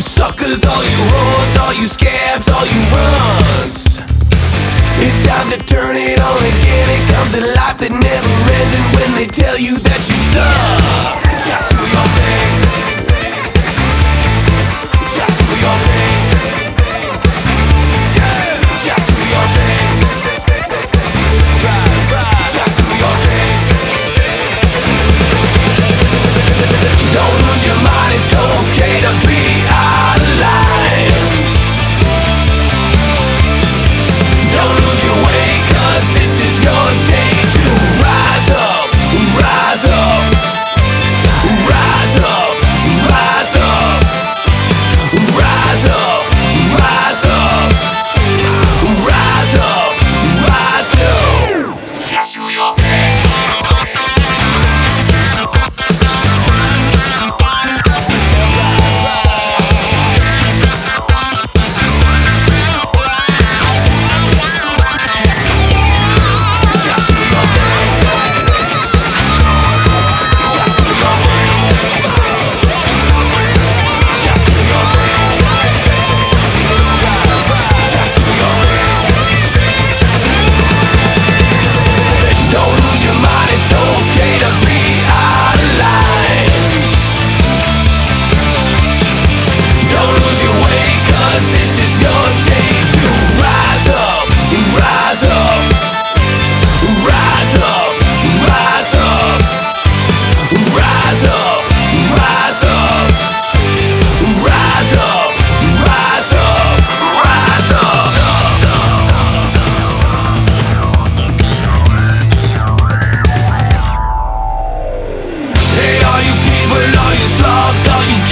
suckers, all you whores, all you scabs, all you runs. It's time to turn it on again. It comes a life that never ends. And when they tell you that you suck, just do your thing. Just do your thing. Yeah, just do your thing. Just do your thing. Don't lose your mind, it's okay to be alive. Don't lose your way, 'cause this is your day to rise up, rise up, rise up, rise up, rise up, rise up, rise up, rise up. Just do your thing. All you